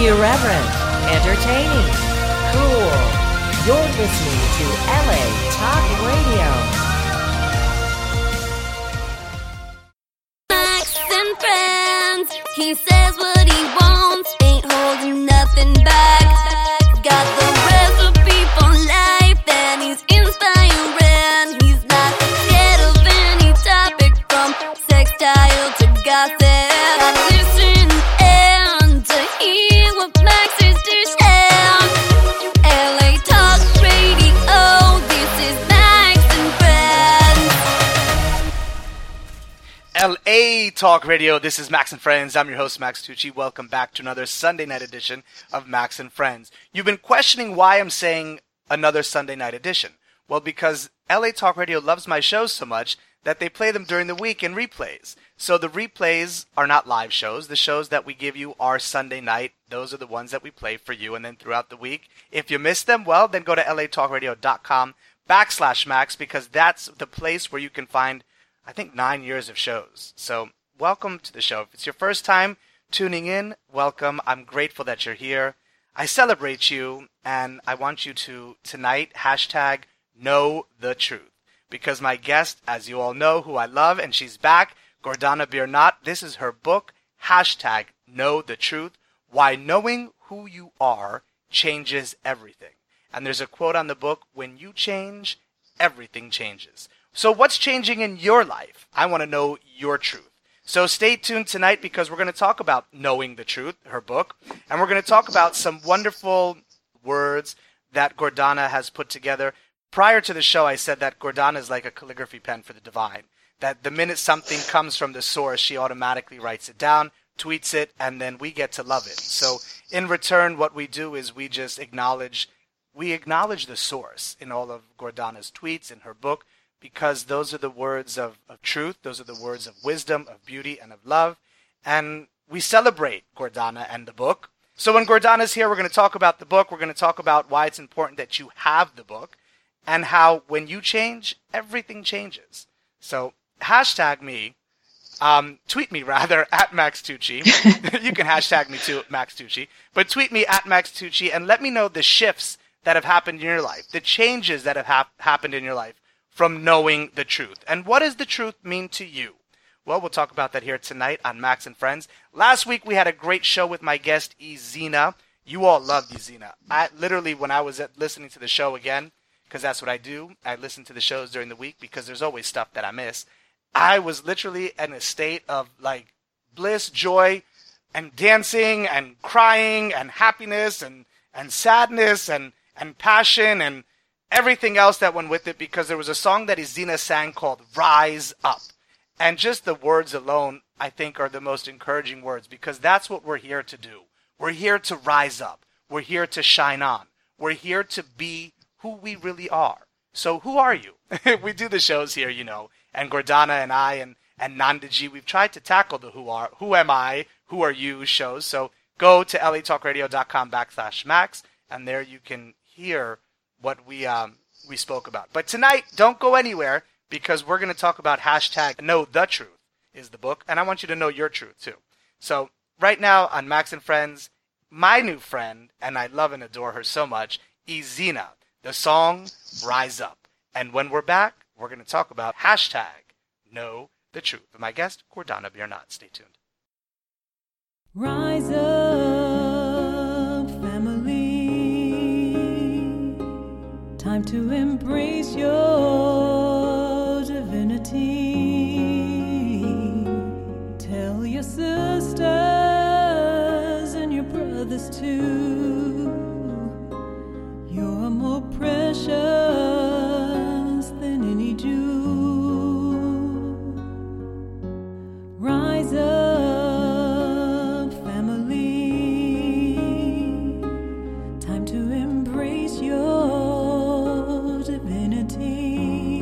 Irreverent, entertaining, cool. You're listening to LA Talk Radio. Max and friends, he says what he wants, ain't holding nothing back. Got the recipe for life, and he's inspiring. He's not scared of any topic, from sextile to gossip. Listen and to hear what Max is dishing. LA Talk Radio, this is Max and Friends. LA Talk Radio, this is Max and Friends. I'm your host, Max Tucci. Welcome back to another Sunday night edition of Max and Friends. You've been questioning why I'm saying another Sunday night edition. Well, because LA Talk Radio loves my shows so much that they play them during the week in replays. So the replays are not live shows. The shows that we give you are Sunday night. Those are the ones that we play for you and then throughout the week. If you missed them, well, then go to latalkradio.com/Max, because that's the place where you can find, I think, 9 years of shows. So welcome to the show. If it's your first time tuning in, welcome. I'm grateful that you're here. I celebrate you, and I want you to, tonight, hashtag know the truth. Because my guest, as you all know, who I love, and she's back, Gordana Biernat. This is her book, hashtag know the truth, why knowing who you are changes everything. And there's a quote on the book, when you change, everything changes. So what's changing in your life? I want to know your truth. So stay tuned tonight, because we're going to talk about Knowing the Truth, her book, and we're going to talk about some wonderful words that Gordana has put together. Prior to the show, I said that Gordana is like a calligraphy pen for the divine, that the minute something comes from the source, she automatically writes it down, tweets it, and then we get to love it. So in return, what we do is we just acknowledge the source in all of Gordana's tweets, in her book, because those are the words of truth, those are the words of wisdom, of beauty, and of love. And we celebrate Gordana and the book. So when Gordana's here, we're going to talk about the book. We're going to talk about why it's important that you have the book, and how when you change, everything changes. So hashtag me, tweet me rather, at Max Tucci. You can hashtag me too, Max Tucci. But tweet me at Max Tucci and let me know the shifts that have happened in your life, the changes that have happened in your life from knowing the truth. And what does the truth mean to you? Well, we'll talk about that here tonight on Max and Friends. Last week, we had a great show with my guest, Ezina. You all loved Ezina. When I was listening to the show again, because that's what I do, I listen to the shows during the week because there's always stuff that I miss. I was literally in a state of like bliss, joy, and dancing, and crying, and happiness, and sadness, and passion, and everything else that went with it, because there was a song that Ezina sang called Rise Up. And just the words alone, I think, are the most encouraging words, because that's what we're here to do. We're here to rise up. We're here to shine on. We're here to be who we really are. So who are you? We do the shows here, you know, and Gordana and I and Nandaji, we've tried to tackle the who am I, who are you shows. So go to latalkradio.com/Max, and there you can hear what we spoke about. But tonight, don't go anywhere, because we're going to talk about hashtag know the truth is the book, and I want you to know your truth too. So right now on Max and Friends, my new friend, and I love and adore her so much, Ezina. The song, Rise Up. And when we're back, we're going to talk about hashtag know the truth. And my guest, Gordana Biernat. Stay tuned. Rise up, family. Time to embrace your divinity. Tell your sisters and your brothers too, you're more precious than any jewel. Rise up, family. Time to embrace your divinity.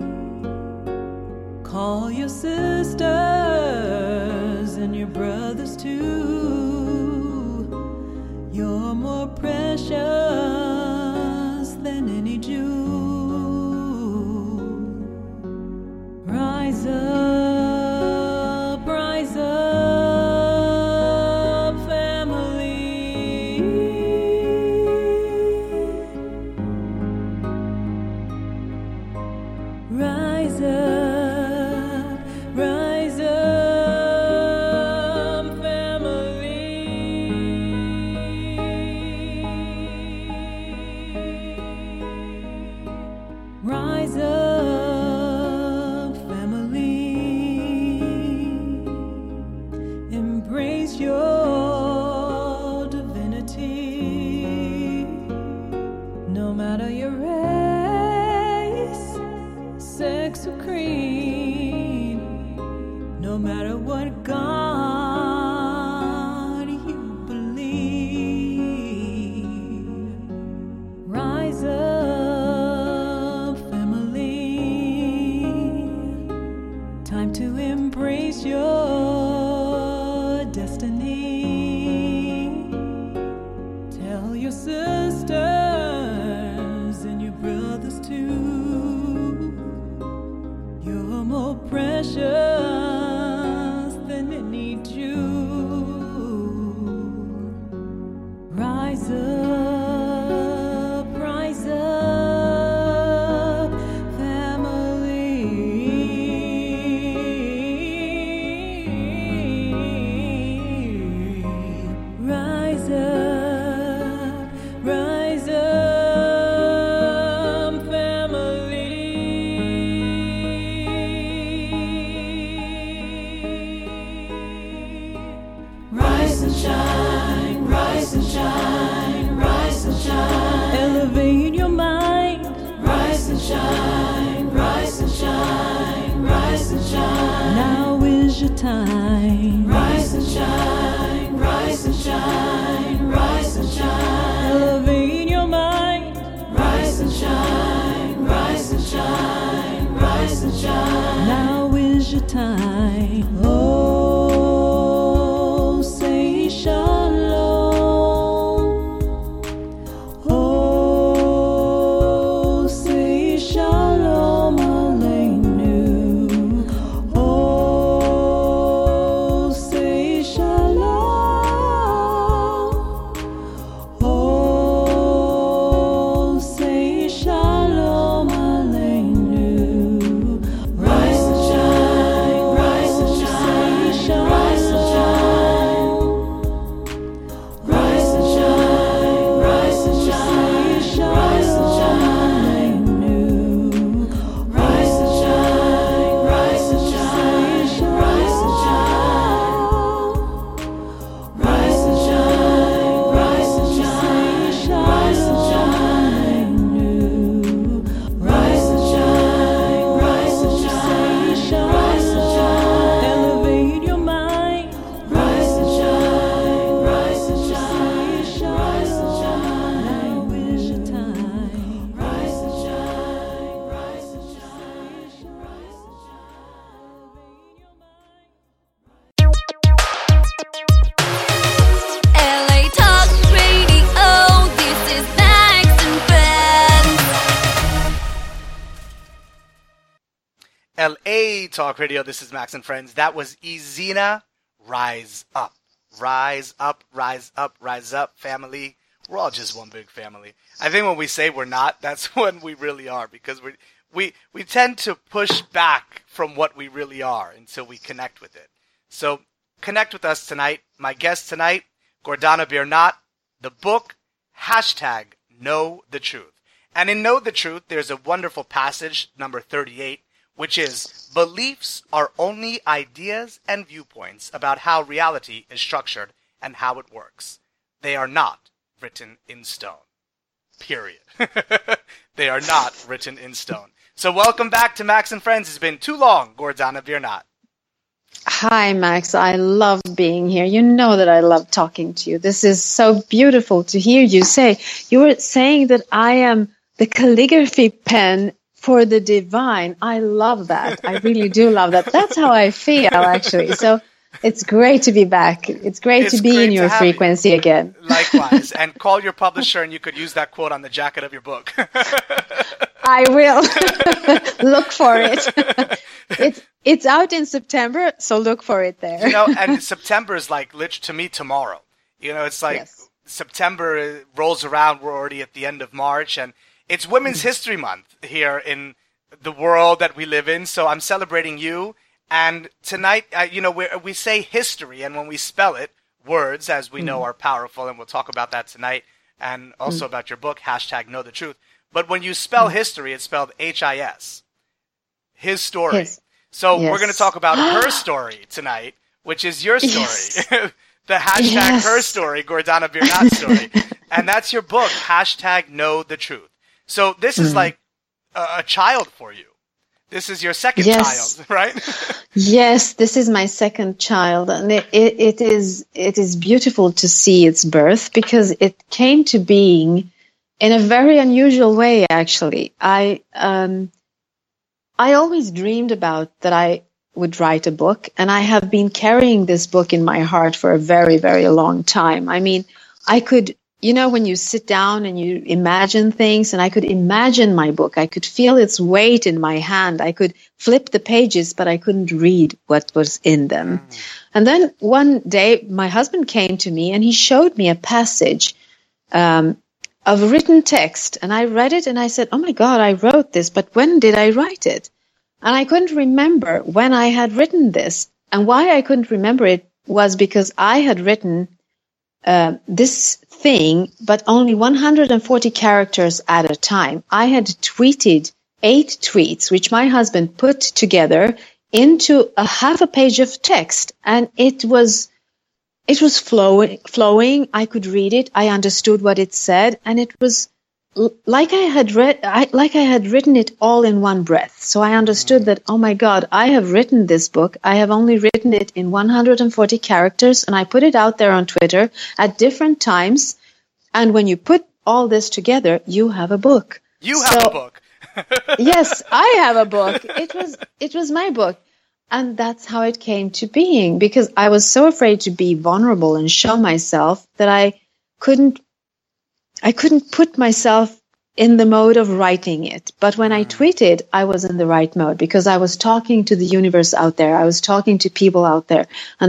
Call your sisters and your brothers too. You're more precious than any jewel. Rise up, family. rise up, family. Rise up, family. Embrace your divinity. No matter your race, sex or creed, no matter what God you believe, rise up, family. Time to embrace your destiny. Tell your sisters and your brothers too, you're more precious than any Jew. Rise up, family. Rise up, family. Rise and shine, rise and shine, rise and shine. Elevate your mind. Rise and shine, rise and shine, rise and shine. Now is your time. Rise and shine, rise and shine, rise and shine. Elevate your mind. Rise and shine, rise and shine, rise and shine. Now is your time. Oh, say shalom. Oh, say shalom aleinu. Oh, say shalom. Oh, say shalom aleinu. Rise and shine, rise and shine, say rise and shine. Rise and shine, rise and shine, rise and shine. Rise and shine, rise and shine, rise and shine. Rise and shine, rise and shine, rise and shine. Rise and shine, rise and shine, rise and shine. Elevate your mind. Rise and shine, rise and shine, rise and shine. Now is your time. Rise and shine, rise and shine, rise and shine. LA Talk Radio, this is Max and Friends. LA Talk Radio, this is Max and Friends. That was Ezina, Rise Up. Rise up, rise up, rise up, family. We're all just one big family. I think when we say we're not, that's when we really are, because we tend to push back from what we really are until we connect with it. So connect with us tonight. My guest tonight, Gordana Biernat, the book, #Know the Truth. And in Know the Truth, there's a wonderful passage, number 38, which is, beliefs are only ideas and viewpoints about how reality is structured and how it works. They are not written in stone. Period. They are not written in stone. So welcome back to Max and Friends. It's been too long, Gordana Biernat. Hi, Max. I love being here. You know that I love talking to you. This is so beautiful to hear you say. You were saying that I am the calligraphy pen for the divine. I love that. I really do love that. That's how I feel, actually. So it's great to be back. It's great to be in your frequency again. Likewise. And call your publisher and you could use that quote on the jacket of your book. I will. Look for it. It's out in September, so look for it there. You know, and September is like, to me, tomorrow. You know, it's like Yes. September rolls around, we're already at the end of March, and it's Women's History Month here in the world that we live in. So I'm celebrating you. And tonight, we say history, and when we spell it, words, as we know, are powerful, and we'll talk about that tonight, and also about your book, #Know the Truth. But when you spell history, it's spelled HIS. His story. Yes. So Yes. we're going to talk about her story tonight, which is your story. Yes. The #her story, Gordana Birnat's story. And that's your book, #Know the Truth. So this is like a child for you. This is your second child, right? Yes, this is my second child, and it is beautiful to see its birth, because it came to being in a very unusual way. Actually, I always dreamed about that I would write a book, and I have been carrying this book in my heart for a very, very long time. I mean, I could. When you sit down and you imagine things, and I could imagine my book, I could feel its weight in my hand. I could flip the pages, but I couldn't read what was in them. And then one day, my husband came to me and he showed me a passage of written text. And I read it and I said, oh my God, I wrote this, but when did I write it? And I couldn't remember when I had written this. And why I couldn't remember it was because I had written this thing, but only 140 characters at a time. I had tweeted 8 tweets, which my husband put together into a half a page of text, and it was flowing. I could read it. I understood what it said, and it was like I had written it all in one breath. So I understood that, oh my God, I have written this book. I have only written it in 140 characters, and I put it out there on Twitter at different times. And when you put all this together, you have a book. You have a book. Yes, I have a book. It was my book. And that's how it came to being, because I was so afraid to be vulnerable and show myself that I couldn't put myself in the mode of writing it. But when I tweeted, I was in the right mode, because I was talking to the universe out there. I was talking to people out there. And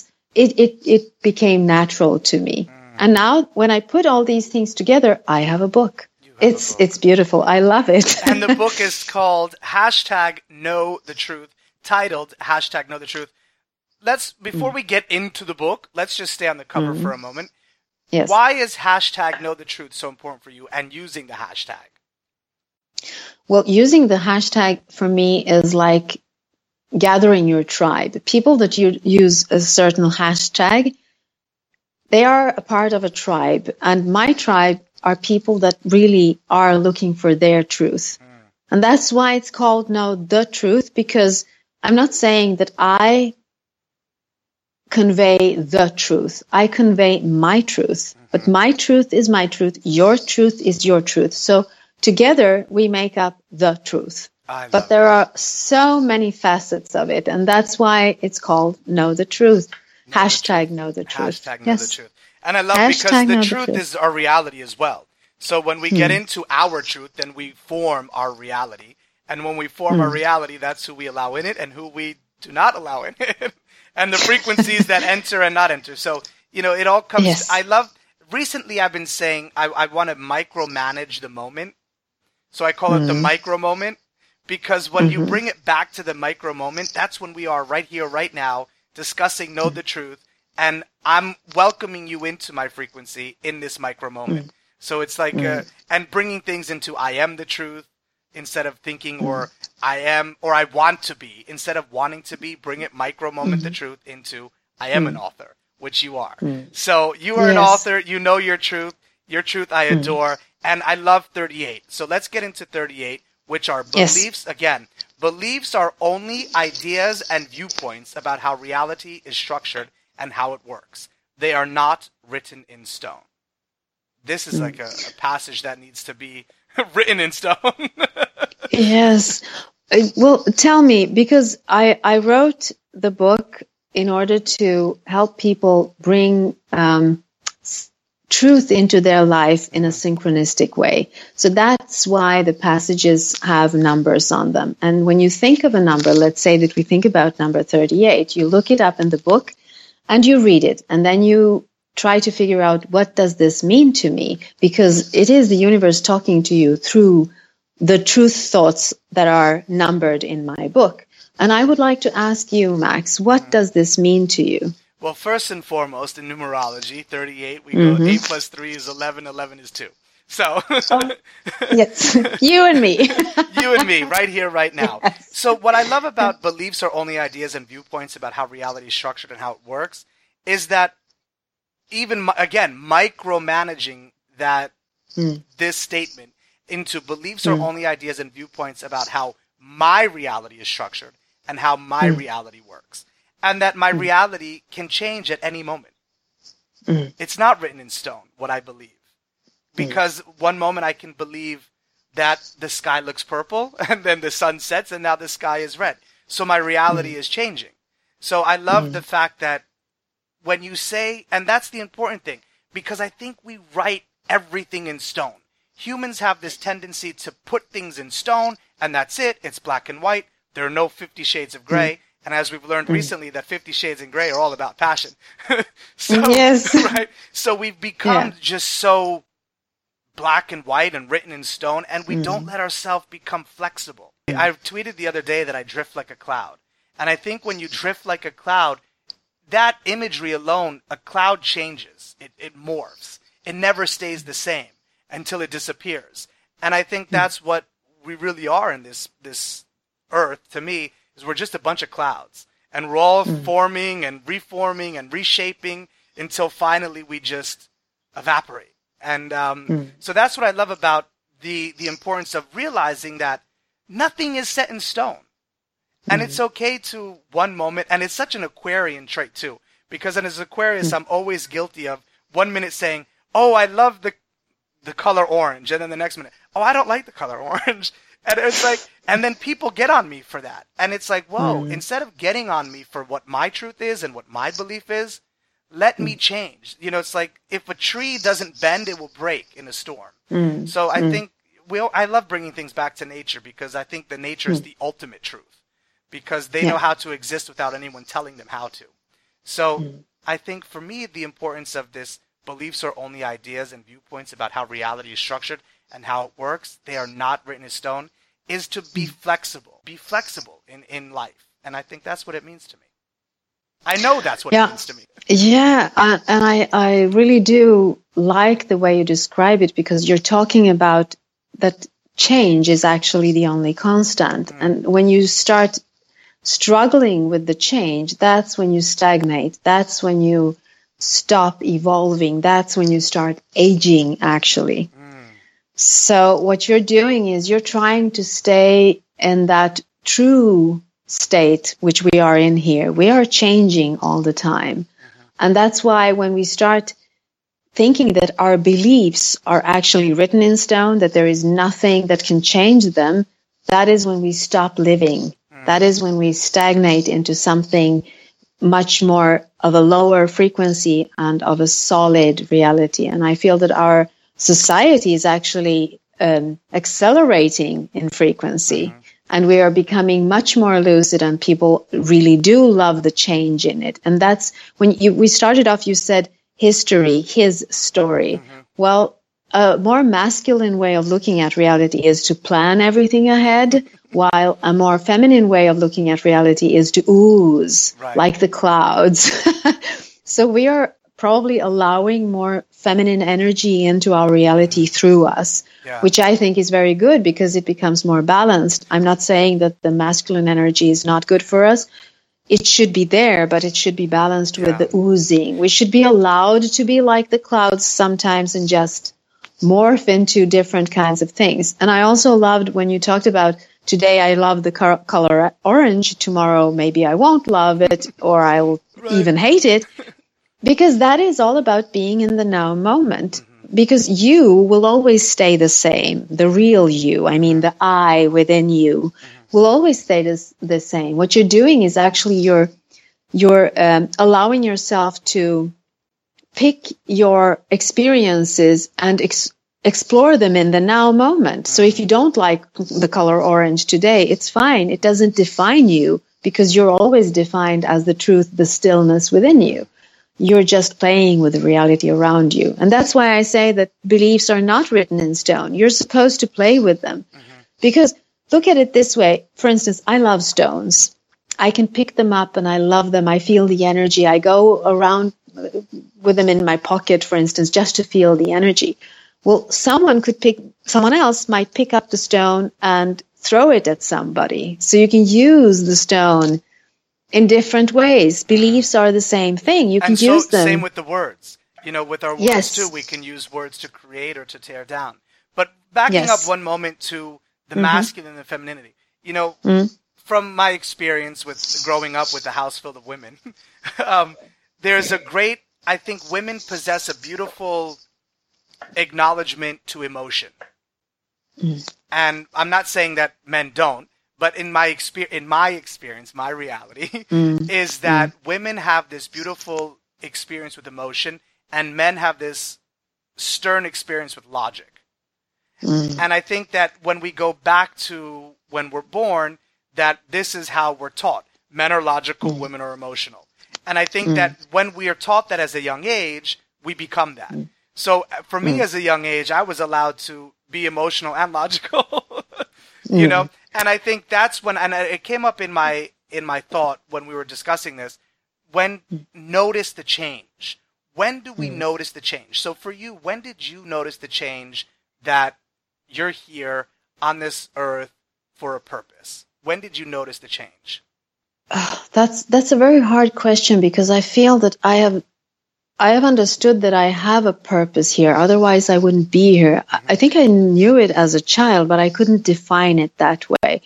it became natural to me. And now when I put all these things together, I have a book. It's beautiful. I love it. And the book is called #Know the Truth, titled #Know the Truth. Before we get into the book, let's just stay on the cover for a moment. Yes. Why is #Know the Truth so important for you, and using the hashtag? Well, using the hashtag for me is like gathering your tribe. People that use a certain hashtag, they are a part of a tribe. And my tribe are people that really are looking for their truth. And that's why it's called Know the Truth, because I'm not saying that I convey the truth. I convey my truth. But my truth is my truth. Your truth is your truth. So together we make up the truth. But there are so many facets of it. And that's why it's called Know the Truth. Know the Truth. Know the Truth. And I love because the truth is our reality as well. So when we get into our truth, then we form our reality. And when we form our reality, that's who we allow in it and who we do not allow in it. And the frequencies that enter and not enter. So, it all comes. Yes. Recently I've been saying I want to micromanage the moment. So I call it the micro moment, because when you bring it back to the micro moment, that's when we are right here, right now, discussing Know the Truth. And I'm welcoming you into my frequency in this micro moment. So it's like, and bringing things into I am the truth, instead of thinking or I am, or I want to be, instead of wanting to be, bring it micro moment the truth into I am an author, which you are. So you are an author, you know your truth I adore, and I love 38. So let's get into 38, which are beliefs. Again, beliefs are only ideas and viewpoints about how reality is structured and how it works. They are not written in stone. This is like a passage that needs to be written in stone. Yes. Well, tell me, because I wrote the book in order to help people bring truth into their life in a synchronistic way. So that's why the passages have numbers on them. And when you think of a number, let's say that we think about number 38, you look it up in the book and you read it, and then you try to figure out, what does this mean to me? Because it is the universe talking to you through the truth thoughts that are numbered in my book. And I would like to ask you, Max, what does this mean to you? Well, first and foremost, in numerology, 38, we go 8 plus 3 is 11, 11 is 2. So, yes, you and me. You and me, right here, right now. Yes. So what I love about beliefs are only ideas and viewpoints about how reality is structured and how it works is that even, again, micromanaging that this statement into beliefs are only ideas and viewpoints about how my reality is structured and how my reality works. And that my reality can change at any moment. It's not written in stone, what I believe. Because one moment I can believe that the sky looks purple, and then the sun sets, and now the sky is red. So my reality is changing. So I love the fact that when you say, and that's the important thing, because I think we write everything in stone. Humans have this tendency to put things in stone, and that's it. It's black and white. There are no 50 shades of gray. And as we've learned recently, that 50 Shades in Grey are all about passion. So, yes. Right? So we've become just so black and white and written in stone, and we don't let ourselves become flexible. I tweeted the other day that I drift like a cloud. And I think when you drift like a cloud, that imagery alone, a cloud changes. It morphs. It never stays the same until it disappears. And I think that's what we really are in this earth, to me, is we're just a bunch of clouds. And we're all forming and reforming and reshaping until finally we just evaporate. And so that's what I love about the importance of realizing that nothing is set in stone. And it's okay to one moment, and it's such an Aquarian trait too, because as Aquarius, I'm always guilty of 1 minute saying, oh, I love the color orange, and then the next minute, oh, I don't like the color orange. And it's like, and then people get on me for that. And it's like, whoa, instead of getting on me for what my truth is and what my belief is, let me change. You know, it's like if a tree doesn't bend, it will break in a storm. So I think I love bringing things back to nature because I think the nature is the ultimate truth because they know how to exist without anyone telling them how to. So I think for me, the importance of this beliefs are only ideas and viewpoints about how reality is structured and how it works. They are not written in stone, is to be flexible. Be flexible in life. And I think that's what it means to me. I know that's what it means to me. Yeah, and I really do like the way you describe it because you're talking about that change is actually the only constant. And when you start struggling with the change, that's when you stagnate. That's when you stop evolving. That's when you start aging, actually. So what you're doing is you're trying to stay in that true state, which we are in here. We are changing all the time. And that's why when we start thinking that our beliefs are actually written in stone, that there is nothing that can change them, that is when we stop living. That is when we stagnate into something much more of a lower frequency and of a solid reality. And I feel that our society is actually accelerating in frequency. And we are becoming much more lucid, and people really do love the change in it. And that's when we started off, you said history, his story. Well, a more masculine way of looking at reality is to plan everything ahead, while a more feminine way of looking at reality is to ooze, like the clouds. So we are probably allowing more feminine energy into our reality through us, which I think is very good because it becomes more balanced. I'm not saying that the masculine energy is not good for us. It should be there, but it should be balanced with the oozing. We should be allowed to be like the clouds sometimes and just morph into different kinds of things. And I also loved when you talked about today I love the color orange, tomorrow maybe I won't love it or I will even hate it. Because that is all about being in the now moment. Because you will always stay the same. The real you, I mean the I within you, will always stay the same. What you're doing is actually you're allowing yourself to pick your experiences and explore them in the now moment. So if you don't like the color orange today, it's fine. It doesn't define you because you're always defined as the truth, the stillness within you. You're just playing with the reality around you. And that's why I say that beliefs are not written in stone. You're supposed to play with them. Because look at it this way. For instance, I love stones. I can pick them up and I love them. I feel the energy. I go around with them in my pocket, for instance, just to feel the energy. Well, someone else might pick up the stone and throw it at somebody. So you can use the stone in different ways. Beliefs are the same thing. You can use them. Same with the words. With our words too, we can use words to create or to tear down. But backing up one moment to the masculine and femininity, from my experience with growing up with a house filled of women, there's I think women possess a beautiful acknowledgement to emotion. And I'm not saying that men don't, but in my experience, my reality is that women have this beautiful experience with emotion and men have this stern experience with logic. And I think that when we go back to when we're born, that this is how we're taught. Men are logical, women are emotional. And I think that when we are taught that as a young age, we become that. So for me as a young age, I was allowed to be emotional and logical, And I think that's when, and it came up in my thought when we were discussing this, when notice the change. When do we notice the change? So for you, when did you notice the change that you're here on this earth for a purpose? When did you notice the change? That's a very hard question, because I feel that I have understood that I have a purpose here. Otherwise, I wouldn't be here. I think I knew it as a child, but I couldn't define it that way.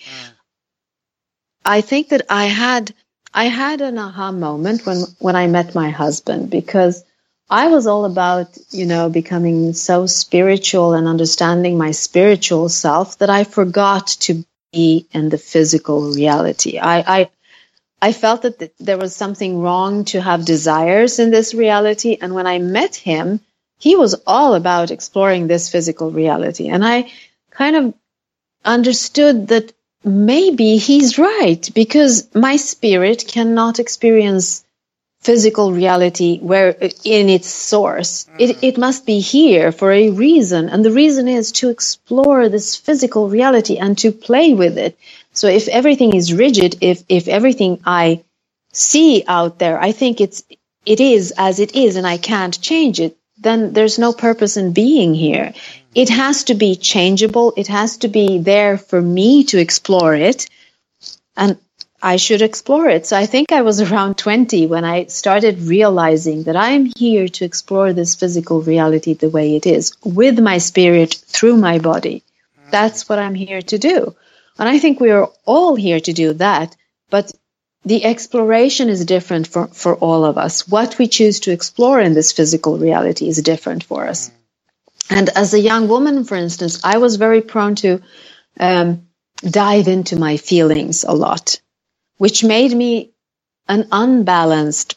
I think that I had an aha moment when I met my husband, because I was all about, becoming so spiritual and understanding my spiritual self that I forgot to be in the physical reality. I felt that there was something wrong to have desires in this reality. And when I met him, he was all about exploring this physical reality. And I kind of understood that maybe he's right, because my spirit cannot experience physical reality where in its source. It must be here for a reason. And the reason is to explore this physical reality and to play with it. So if everything is rigid, if everything I see out there, I think it is as it is and I can't change it, then there's no purpose in being here. It has to be changeable. It has to be there for me to explore it, and I should explore it. So I think I was around 20 when I started realizing that I'm here to explore this physical reality the way it is, with my spirit, through my body. That's what I'm here to do. And I think we are all here to do that, but the exploration is different for all of us. What we choose to explore in this physical reality is different for us. And as a young woman, for instance, I was very prone to dive into my feelings a lot, which made me an unbalanced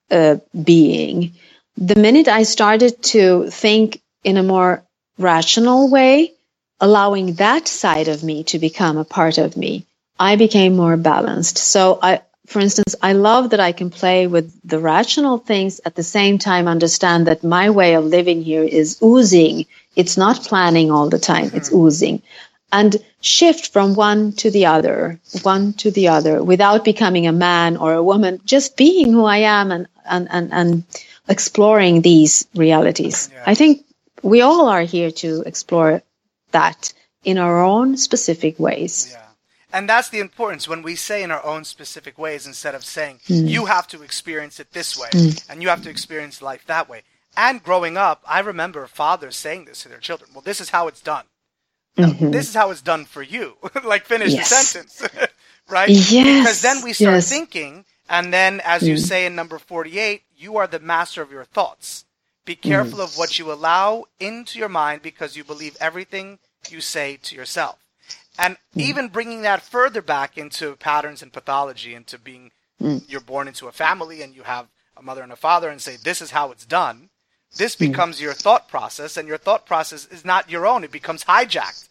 being. The minute I started to think in a more rational way, allowing that side of me to become a part of me, I became more balanced. So for instance, I love that I can play with the rational things, at the same time understand that my way of living here is oozing. It's not planning all the time. It's oozing. And shift from one to the other, without becoming a man or a woman, just being who I am and exploring these realities. Yeah. I think we all are here to explore that in our own specific ways. Yeah. And that's the importance when we say in our own specific ways, instead of saying you have to experience it this way and you have to experience life that way. And growing up, I remember fathers saying this to their children. Well, this is how it's done. No, this is how it's done for you. Like, finish the sentence. Right? Yes. Because then we start thinking, and then as you say in number 48, you are the master of your thoughts. Be careful of what you allow into your mind, because you believe everything you say to yourself. And even bringing that further back into patterns and pathology, into being, you're born into a family and you have a mother and a father and say, this is how it's done. This becomes your thought process, and your thought process is not your own. It becomes hijacked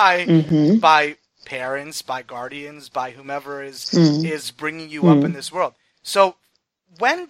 by parents, by guardians, by whomever is bringing you up in this world. So when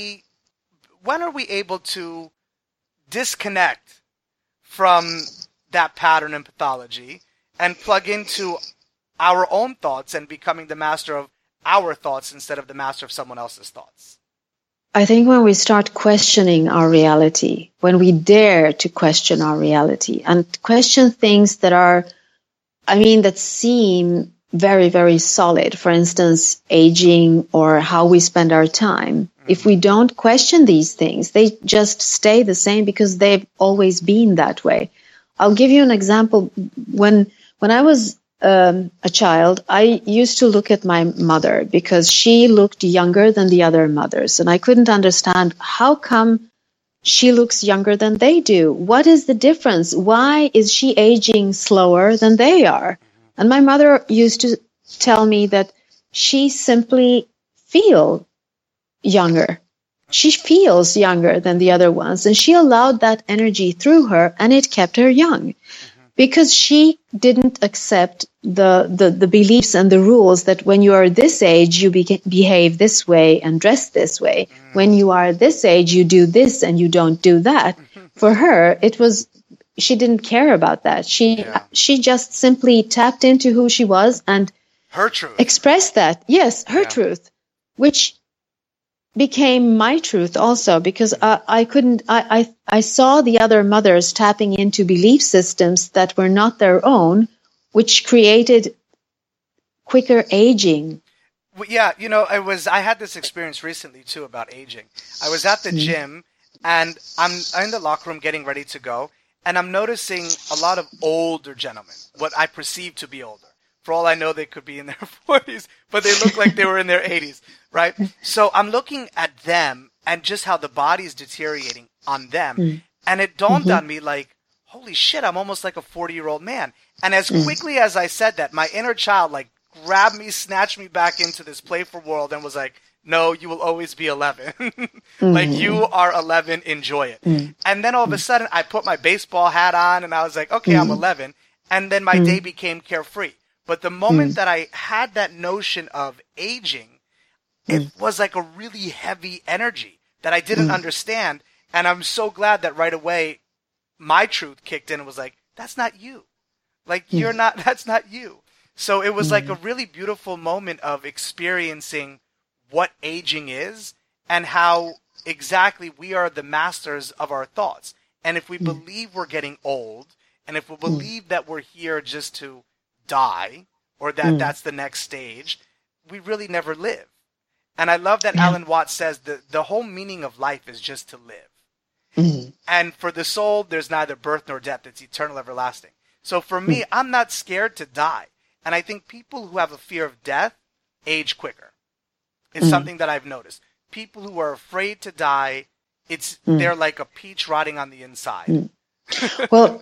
are we able to disconnect from that pattern and pathology and plug into our own thoughts and becoming the master of our thoughts instead of the master of someone else's thoughts? I think when we start questioning our reality, when we dare to question our reality and question things that are, that seem very, very solid, for instance, aging or how we spend our time. If we don't question these things, they just stay the same because they've always been that way. I'll give you an example. When I was a child, I used to look at my mother because she looked younger than the other mothers. And I couldn't understand how come she looks younger than they do. What is the difference? Why is she aging slower than they are? And my mother used to tell me that she simply feels younger. She feels younger than the other ones. And she allowed that energy through her and it kept her young. Because she didn't accept the beliefs and the rules that when you are this age, you behave this way and dress this way. When you are this age, you do this and you don't do that. For her, she didn't care about that. She just simply tapped into who she was and her truth. Expressed that. Yes, her truth, which became my truth also, because I saw the other mothers tapping into belief systems that were not their own, which created quicker aging. Yeah, I had this experience recently too about aging. I was at the gym and I'm in the locker room getting ready to go, and I'm noticing a lot of older gentlemen, what I perceive to be older. For all I know, they could be in their 40s, but they look like they were in their 80s, right? So I'm looking at them and just how the body's deteriorating on them. And it dawned on me like, holy shit, I'm almost like a 40-year-old man. And as quickly as I said that, my inner child grabbed me, snatched me back into this playful world and was like, no, you will always be 11. You are 11, enjoy it. And then all of a sudden, I put my baseball hat on and I was like, okay, I'm 11. And then my day became carefree. But the moment that I had that notion of aging, it was like a really heavy energy that I didn't understand. And I'm so glad that right away my truth kicked in and was like, that's not you. That's not you. So it was like a really beautiful moment of experiencing what aging is and how exactly we are the masters of our thoughts. And if we believe we're getting old, and if we believe that we're here just to die, or that that's the next stage, we really never live. And I love that Alan Watts says the whole meaning of life is just to live. And for the soul, there's neither birth nor death. It's eternal, everlasting. So for me, I'm not scared to die. And I think people who have a fear of death age quicker. It's something that I've noticed. People who are afraid to die, they're like a peach rotting on the inside. Well,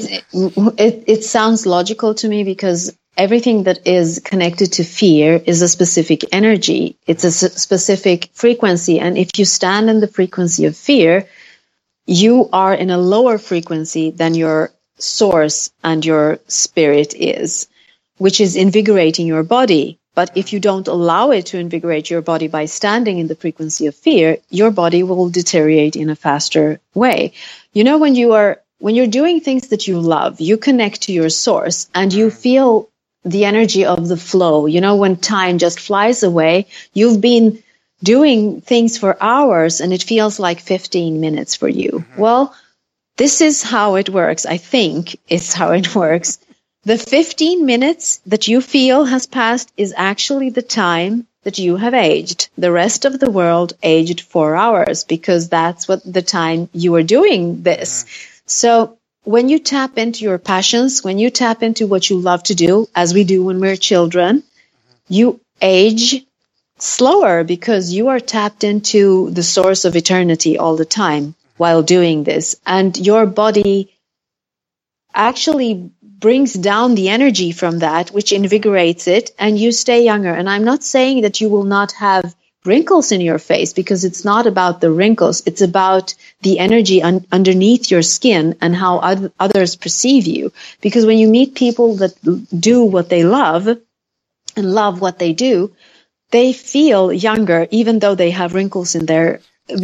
it sounds logical to me because everything that is connected to fear is a specific energy. It's a specific frequency. And if you stand in the frequency of fear, you are in a lower frequency than your source and your spirit is, which is invigorating your body. But if you don't allow it to invigorate your body by standing in the frequency of fear, your body will deteriorate in a faster way. When you're doing things that you love, you connect to your source and you feel the energy of the flow. When time just flies away, you've been doing things for hours and it feels like 15 minutes for you. Well, this is how it works. I think it's how it works. The 15 minutes that you feel has passed is actually the time that you have aged. The rest of the world aged 4 hours because that's what the time you were doing this. So when you tap into your passions, when you tap into what you love to do, as we do when we're children, you age slower because you are tapped into the source of eternity all the time while doing this. And your body actually brings down the energy from that, which invigorates it, and you stay younger. And I'm not saying that you will not have wrinkles in your face, because it's not about the wrinkles. It's about the energy underneath your skin and how others perceive you. Because when you meet people that do what they love and love what they do, they feel younger, even though they have wrinkles in their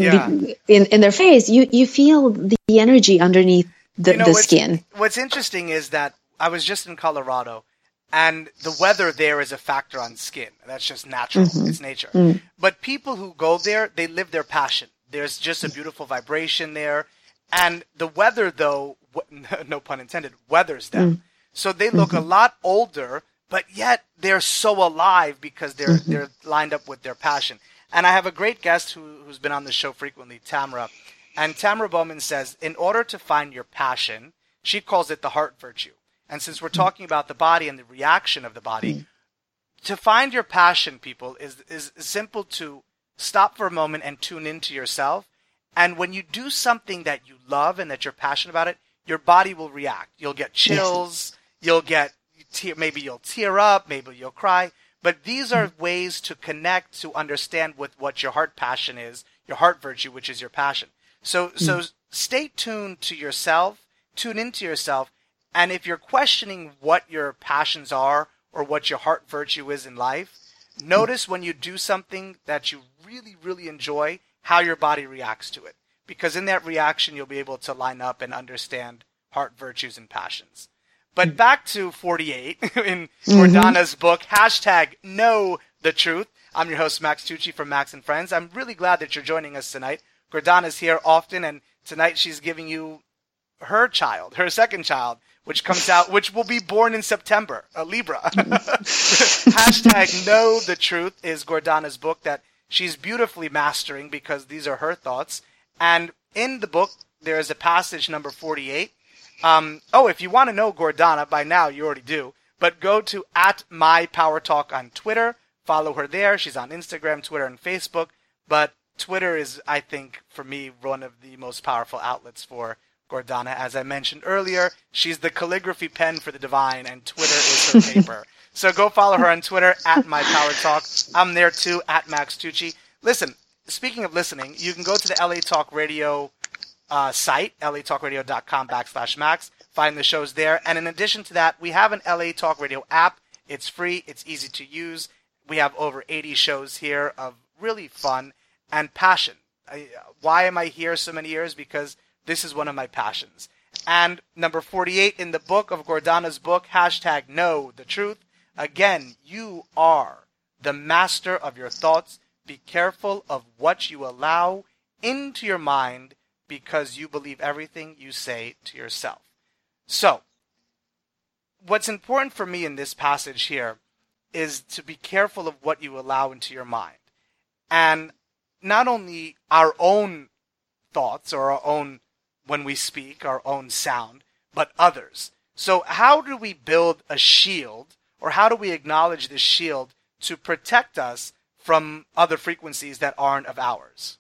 in their face. You feel the energy underneath the skin. What's interesting is that I was just in Colorado, and the weather there is a factor on skin. That's just natural. It's nature. But people who go there, they live their passion. There's just a beautiful vibration there. And the weather, though, no pun intended, weathers them. So they look a lot older, but yet they're so alive because they're lined up with their passion. And I have a great guest who's been on the show frequently, Tamara. And Tamara Bowman says, in order to find your passion, she calls it the heart virtue. And since we're talking about the body and the reaction of the body, to find your passion, people, is simple to stop for a moment and tune into yourself. And when you do something that you love and that you're passionate about it, your body will react. You'll get chills. You'll get maybe you'll tear up. Maybe you'll cry. But these are ways to connect, to understand with what your heart passion is, your heart virtue, which is your passion. So stay tuned to yourself, tune into yourself. And if you're questioning what your passions are or what your heart virtue is in life, notice when you do something that you really, really enjoy, how your body reacts to it. Because in that reaction, you'll be able to line up and understand heart virtues and passions. But back to 48 in Gordana's book, #Know the Truth. I'm your host, Max Tucci from Max and Friends. I'm really glad that you're joining us tonight. Gordana's here often, and tonight she's giving you her child, her second child, which comes out, which will be born in September, a Libra. #Know the Truth is Gordana's book that she's beautifully mastering because these are her thoughts. And in the book, there is a passage number 48. If you want to know Gordana, by now you already do, but go to @MyPowerTalk on Twitter. Follow her there. She's on Instagram, Twitter, and Facebook. But Twitter is, I think, for me, one of the most powerful outlets for Gordana. As I mentioned earlier, she's the calligraphy pen for the divine, and Twitter is her paper. So go follow her on Twitter, @MyPowerTalk. I'm there too, @MaxTucci. Listen, speaking of listening, you can go to the LA Talk Radio site, latalkradio.com/Max. Find the shows there. And in addition to that, we have an LA Talk Radio app. It's free. It's easy to use. We have over 80 shows here of really fun and passion. Why am I here so many years? Because this is one of my passions. And number 48 in the book of Gordana's book, #Know the Truth. Again, you are the master of your thoughts. Be careful of what you allow into your mind because you believe everything you say to yourself. So, what's important for me in this passage here is to be careful of what you allow into your mind. And not only our own thoughts or our own, when we speak, our own sound, but others. So how do we build a shield, or how do we acknowledge this shield to protect us from other frequencies that aren't of ours?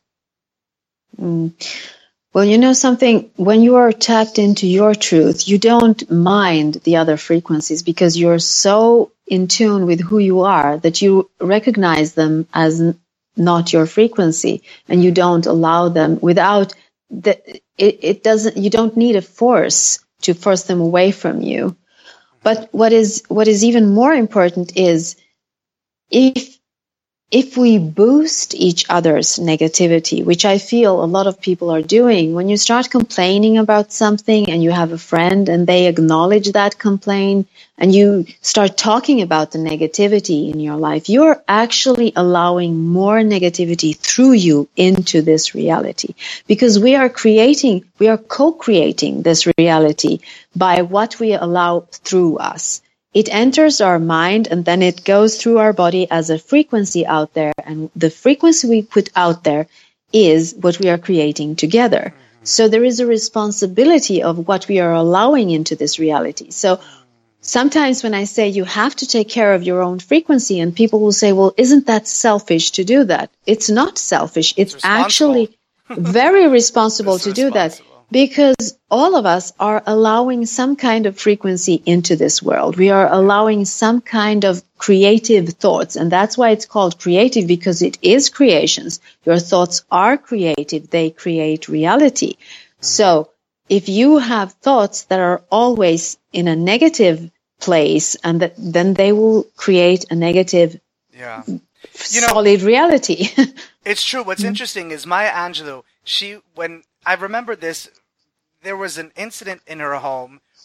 Well, you know something, when you are tapped into your truth, you don't mind the other frequencies because you're so in tune with who you are that you recognize them as not your frequency, and you don't allow them without you don't need a force to force them away from you. But what is even more important is if we boost each other's negativity, which I feel a lot of people are doing, when you start complaining about something and you have a friend and they acknowledge that complaint and you start talking about the negativity in your life, you're actually allowing more negativity through you into this reality. Because we are co-creating this reality by what we allow through us. It enters our mind and then it goes through our body as a frequency out there. And the frequency we put out there is what we are creating together. So there is a responsibility of what we are allowing into this reality. So sometimes when I say you have to take care of your own frequency, and people will say, well, isn't that selfish to do that? It's not selfish. It's actually very responsible to do that. Because all of us are allowing some kind of frequency into this world. We are allowing some kind of creative thoughts. And that's why it's called creative, because it is creations. Your thoughts are creative. They create reality. So if you have thoughts that are always in a negative place, and then they will create a negative, solid reality. It's true. What's interesting is Maya Angelou, when I remember this, there was an incident in her home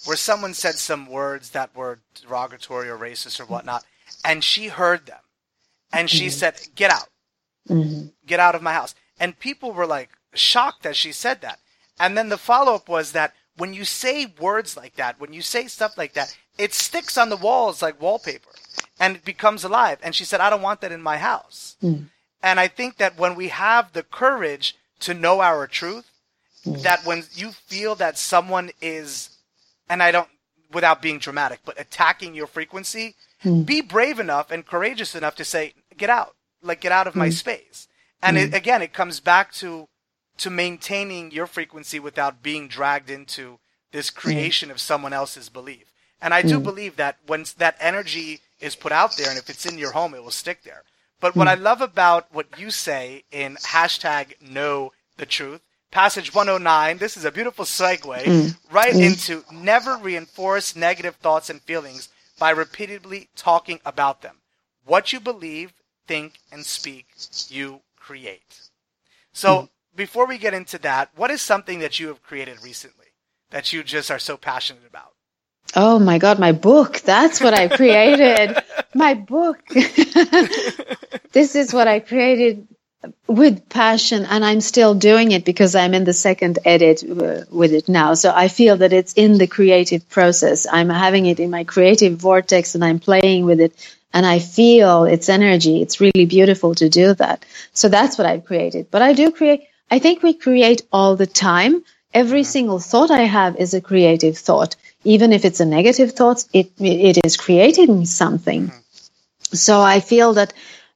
where someone said some words that were derogatory or racist or whatnot, and she heard them, and she said, "Get out, get out of my house." And people were like shocked that she said that. And then the follow-up was that when you say words like that, when you say stuff like that, it sticks on the walls like wallpaper, and it becomes alive. And she said, "I don't want that in my house." And I think that when we have the courage to know our truth, that when you feel that someone is, and I don't, without being dramatic, but attacking your frequency, be brave enough and courageous enough to say, "Get out, like get out of my space." And it comes back to maintaining your frequency without being dragged into this creation of someone else's belief. And I do believe that when that energy is put out there, and if it's in your home, it will stick there. But what I love about what you say in #Know_the_truth, passage 109, this is a beautiful segue right into never reinforce negative thoughts and feelings by repeatedly talking about them. What you believe, think, and speak, you create. So before we get into that, what is something that you have created recently that you just are so passionate about? Oh my God, my book. That's what I created. My book. This is what I created with passion, and I'm still doing it because I'm in the second edit with it now. So I feel that it's in the creative process. I'm having it in my creative vortex, and I'm playing with it, and I feel its energy. It's really beautiful to do that. So that's what I've created. But I do create. I think we create all the time. Every single thought I have is a creative thought. Even if it's a negative thought, it is creating something. So I feel that,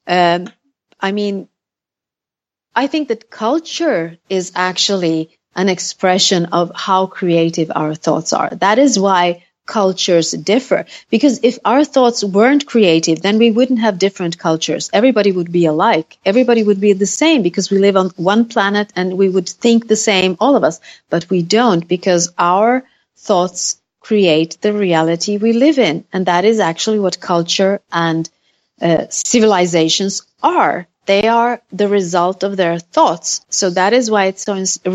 I think that culture is actually an expression of how creative our thoughts are. That is why cultures differ. Because if our thoughts weren't creative, then we wouldn't have different cultures. Everybody would be alike. Everybody would be the same because we live on one planet and we would think the same, all of us. But we don't, because our thoughts create the reality we live in. And that is actually what culture and civilizations are. They are the result of their thoughts. So that is why it's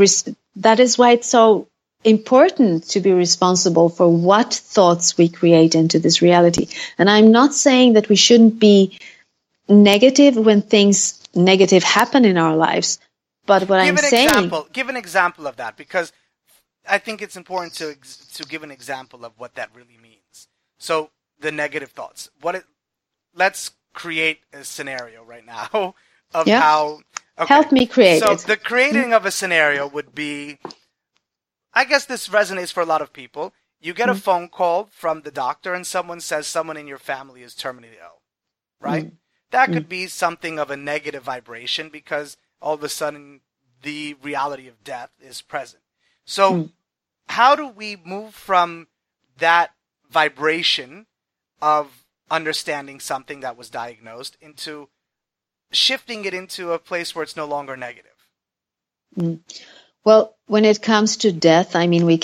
so important to be responsible for what thoughts we create into this reality. And I'm not saying that we shouldn't be negative when things negative happen in our lives. But what I'm saying... Give an example of that, because I think it's important to give an example of what that really means. So the negative thoughts. Let's create a scenario right now of how... Okay. Help me create it. So the creating of a scenario would be... I guess this resonates for a lot of people. You get a phone call from the doctor and someone says someone in your family is terminally ill, right? That could be something of a negative vibration because all of a sudden the reality of death is present. So how do we move from that vibration of understanding something that was diagnosed into shifting it into a place where it's no longer negative? Well, when it comes to death, I mean, you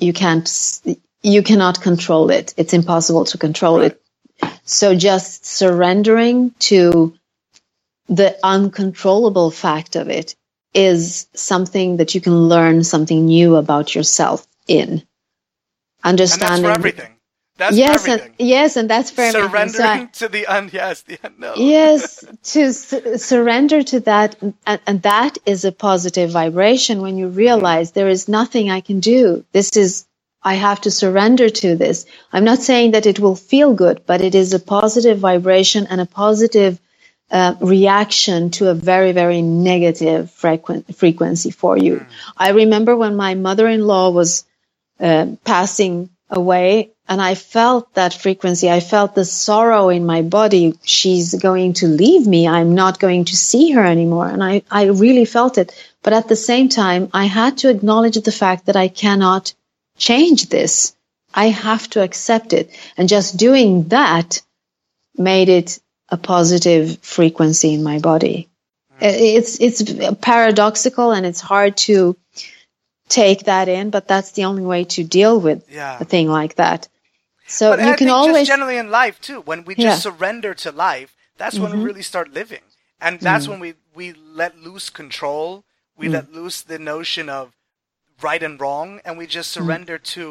cannot control it. It's impossible to control it. So just surrendering to the uncontrollable fact of it is something that you can learn something new about yourself in. Understanding. And that's for everything. That's for everything. And that's for everything. Surrendering to the unknown. Yes, to surrender to that, and that is a positive vibration when you realize there is nothing I can do. I have to surrender to this. I'm not saying that it will feel good, but it is a positive vibration and a positive reaction to a very, very negative frequency for you. I remember when my mother-in-law was passing away, and I felt that frequency. I felt the sorrow in my body. She's going to leave me. I'm not going to see her anymore. And I really felt it. But at the same time, I had to acknowledge the fact that I cannot change this. I have to accept it. And just doing that made it a positive frequency in my body. It's paradoxical and it's hard to take that in, but that's the only way to deal with a thing like that. So but you can always just generally in life too. When we just surrender to life, that's when we really start living, and that's when we let loose control. We let loose the notion of right and wrong, and we just surrender to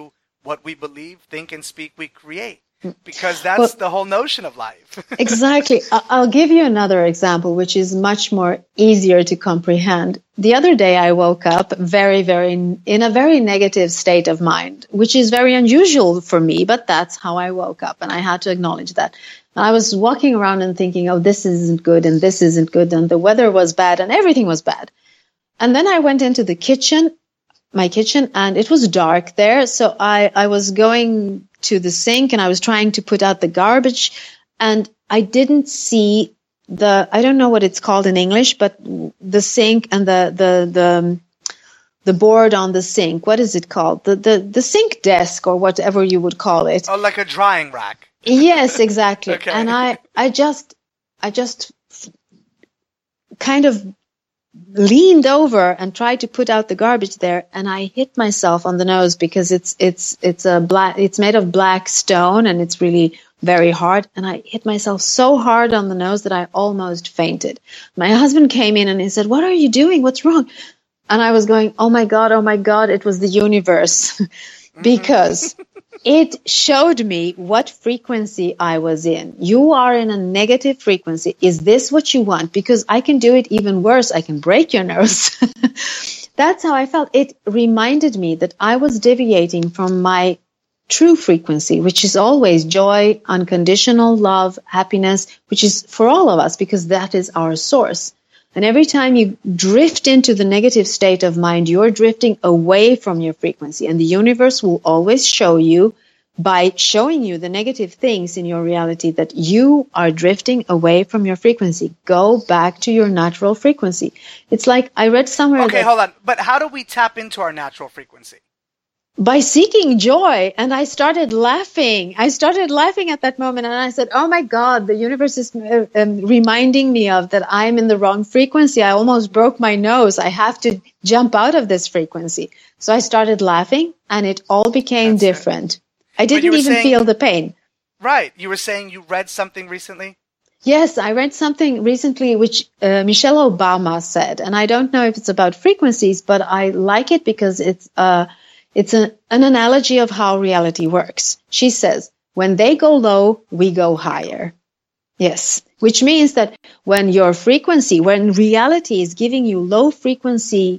what we believe, think, and speak, we create. Because that's the whole notion of life. Exactly. I'll give you another example, which is much more easier to comprehend. The other day I woke up in a very negative state of mind, which is very unusual for me, but that's how I woke up, and I had to acknowledge that. I was walking around and thinking, oh, this isn't good, and this isn't good, and the weather was bad, and everything was bad. And then I went into my kitchen, and it was dark there, so I was going to the sink and I was trying to put out the garbage, and I didn't see I don't know what it's called in English, but the sink and the board on the sink. What is it called? The sink desk, or whatever you would call it. Oh, like a drying rack. Yes, exactly. Okay. And I just kind of leaned over and tried to put out the garbage there, and I hit myself on the nose because it's made of black stone, and it's really very hard, and I hit myself so hard on the nose that I almost fainted. My husband came in and he said, "What are you doing? What's wrong?" And I was going, oh my God, it was the universe. Because it showed me what frequency I was in. You are in a negative frequency. Is this what you want? Because I can do it even worse. I can break your nose. That's how I felt. It reminded me that I was deviating from my true frequency, which is always joy, unconditional love, happiness, which is for all of us, because that is our source. And every time you drift into the negative state of mind, you're drifting away from your frequency. And the universe will always show you, by showing you the negative things in your reality, that you are drifting away from your frequency. Go back to your natural frequency. It's like I read somewhere. Okay, hold on. But how do we tap into our natural frequency? By seeking joy. And I started laughing. I started laughing at that moment, and I said, oh my God, the universe is reminding me of that I'm in the wrong frequency. I almost broke my nose. I have to jump out of this frequency. So I started laughing, and it all became different. I didn't even feel the pain. Right. You were saying you read something recently? Yes, I read something recently which Michelle Obama said, and I don't know if it's about frequencies, but I like it because it's an analogy of how reality works. She says, when they go low, we go higher. Yes, which means that when reality is giving you low frequency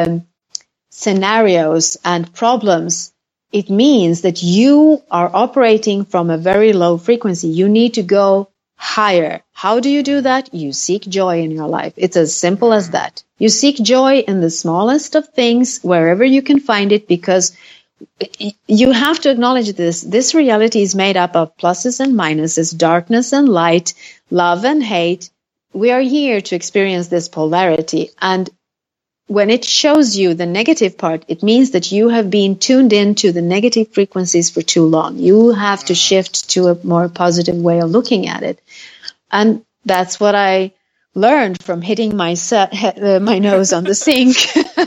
scenarios and problems, it means that you are operating from a very low frequency. You need to go higher. How do you do that? You seek joy in your life. It's as simple as that. You seek joy in the smallest of things, wherever you can find it, because you have to acknowledge this. This reality is made up of pluses and minuses, darkness and light, love and hate. We are here to experience this polarity. And when it shows you the negative part, it means that you have been tuned into the negative frequencies for too long. You have to shift to a more positive way of looking at it. And that's what I learned from hitting my nose on the sink.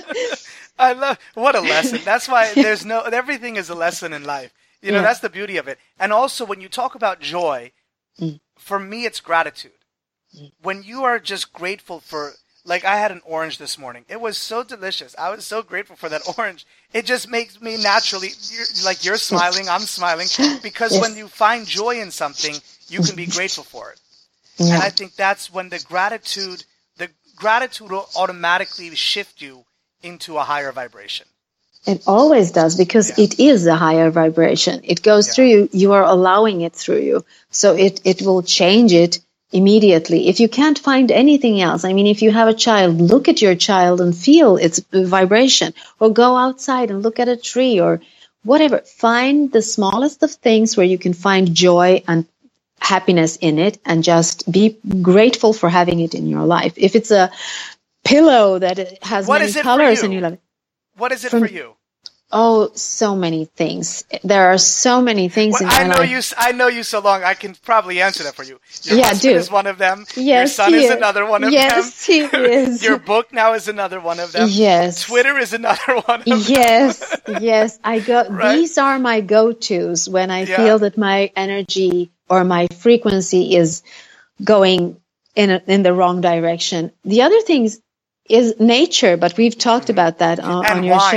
What a lesson. That's why everything is a lesson in life. You know, that's the beauty of it. And also when you talk about joy, for me, it's gratitude. When you are just grateful for, like I had an orange this morning. It was so delicious. I was so grateful for that orange. It just makes me naturally, you're smiling, I'm smiling, because when you find joy in something, you can be grateful for it. Yeah. And I think that's when the gratitude will automatically shift you into a higher vibration. It always does, because it is a higher vibration. It goes through you. You are allowing it through you. So it will change it immediately. If you can't find anything else, I mean, if you have a child, look at your child and feel its vibration, or go outside and look at a tree or whatever. Find the smallest of things where you can find joy and happiness in it, and just be grateful for having it in your life. If it's a pillow that has many colors and you love it. What is it for you? Oh, so many things. There are so many things in my life. I know you so long, I can probably answer that for you. Your husband do. is one of them. Yes, your son is another one of them. Yes, he is. Your book now is another one of them. Yes. Twitter is another one of them. Yes. These are my go-tos when I feel that my energy or my frequency is going in the wrong direction. The other things is nature, but we've talked about that on your show.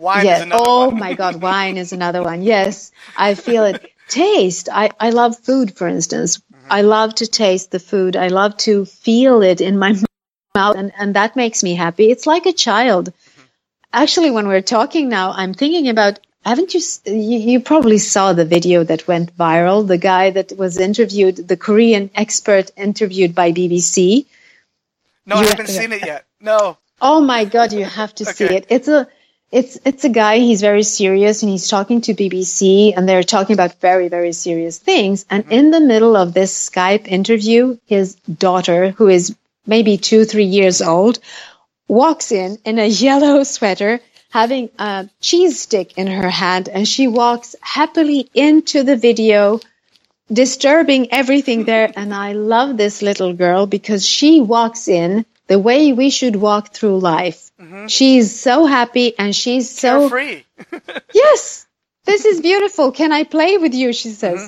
Wine yes. is another Oh one. my God, wine is another one. Yes, I feel it. Taste. I love food, for instance. I love to taste the food. I love to feel it in my mouth, and that makes me happy. It's like a child. Actually, when we're talking now, I'm thinking about, haven't you probably saw the video that went viral, the guy that was interviewed, the Korean expert interviewed by BBC. No, I haven't seen it yet. No. Oh my God, you have to see Okay. it. It's a guy, he's very serious, and he's talking to BBC, and they're talking about very, very serious things. And in the middle of this Skype interview, his daughter, who is maybe 2-3 years old, walks in a yellow sweater, having a cheese stick in her hand, and she walks happily into the video, disturbing everything there. And I love this little girl because she walks in the way we should walk through life. She's so happy, and she's so Free. yes, this is beautiful. Can I play with you? She says.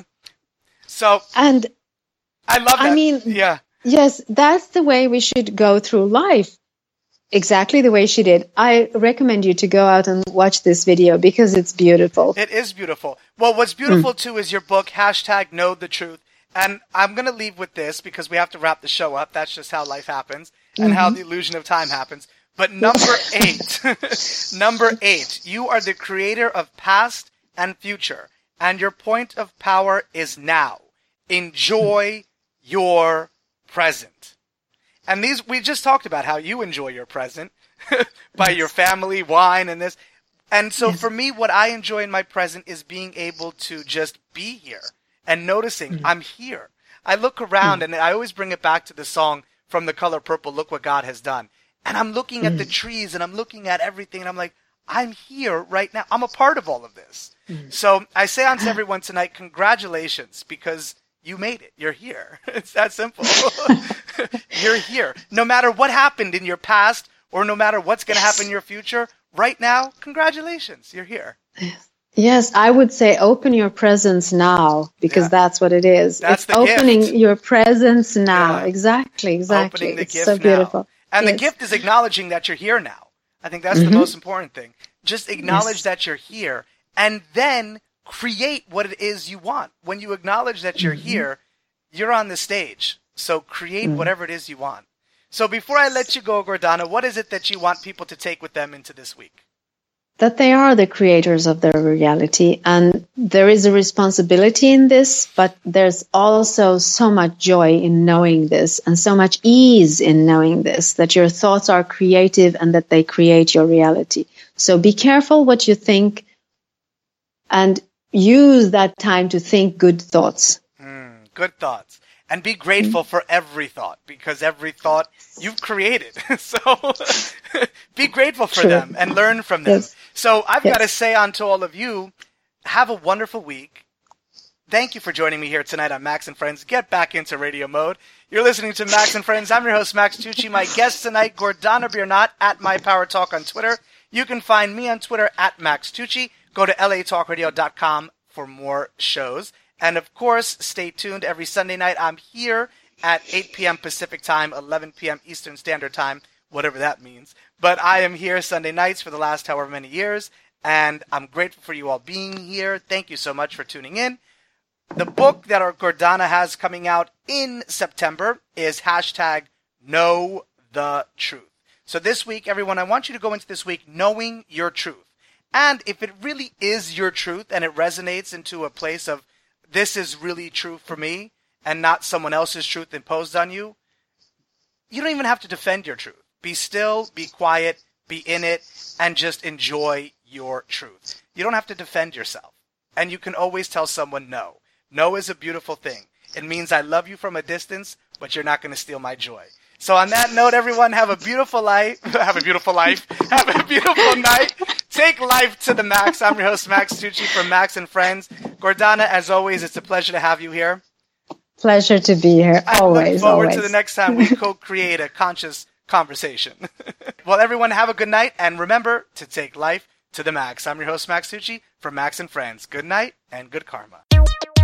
So And I love that. I mean, yeah. yes, that's the way we should go through life. Exactly the way she did. I recommend you to go out and watch this video because it's beautiful. It is beautiful. Well, what's beautiful too is your book, #Know the Truth. And I'm going to leave with this because we have to wrap the show up. That's just how life happens and how the illusion of time happens. But number 8, number 8, you are the creator of past and future, and your point of power is now. Enjoy your present. And we just talked about how you enjoy your present by your family, wine, and this. And so for me, what I enjoy in my present is being able to just be here and noticing I'm here. I look around and I always bring it back to the song from The Color Purple, Look What God Has Done. And I'm looking at the trees and I'm looking at everything and I'm like, I'm here right now. I'm a part of all of this. So I say on to everyone tonight, congratulations, because you made it. You're here. It's that simple. You're here. No matter what happened in your past or no matter what's going to happen in your future, right now, congratulations. You're here. Yes, I would say open your presence now because that's what it is. That's it's the opening gift. your presence now. Yeah. Exactly. Opening the It's gift so beautiful. now. And the Yes. gift is acknowledging that you're here now. I think that's the most important thing. Just acknowledge that you're here and then create what it is you want. When you acknowledge that you're here, you're on the stage. So create whatever it is you want. So before I let you go, Gordana, what is it that you want people to take with them into this week? That they are the creators of their reality, and there is a responsibility in this, but there's also so much joy in knowing this and so much ease in knowing this, that your thoughts are creative and that they create your reality. So be careful what you think and use that time to think good thoughts. Good thoughts. And be grateful for every thought, because every thought you've created. So be grateful for them and learn from them. Yes. So I've got to say on to all of you, have a wonderful week. Thank you for joining me here tonight on Max and Friends. Get back into radio mode. You're listening to Max and Friends. I'm your host, Max Tucci. My guest tonight, Gordana Biernat at My Power Talk on Twitter. You can find me on Twitter at Max Tucci. Go to latalkradio.com for more shows. And of course, stay tuned. Every Sunday night, I'm here at 8 p.m. Pacific Time, 11 p.m. Eastern Standard Time, whatever that means. But I am here Sunday nights for the last however many years, and I'm grateful for you all being here. Thank you so much for tuning in. The book that our Gordana has coming out in September is #Know the Truth. So this week, everyone, I want you to go into this week knowing your truth. And if it really is your truth and it resonates into a place of this is really true for me and not someone else's truth imposed on you, you don't even have to defend your truth. Be still, be quiet, be in it, and just enjoy your truth. You don't have to defend yourself. And you can always tell someone no. No is a beautiful thing. It means I love you from a distance, but you're not going to steal my joy. So on that note, everyone, have a beautiful life. Have a beautiful life. Have a beautiful night. Take life to the max. I'm your host, Max Tucci from Max and Friends. Gordana, as always, it's a pleasure to have you here. Pleasure to be here. I Always, look forward always. to the next time we co-create a conscious conversation. Well, everyone, have a good night, and remember to take life to the max. I'm your host, Max Tucci from Max and Friends. Good night and good karma.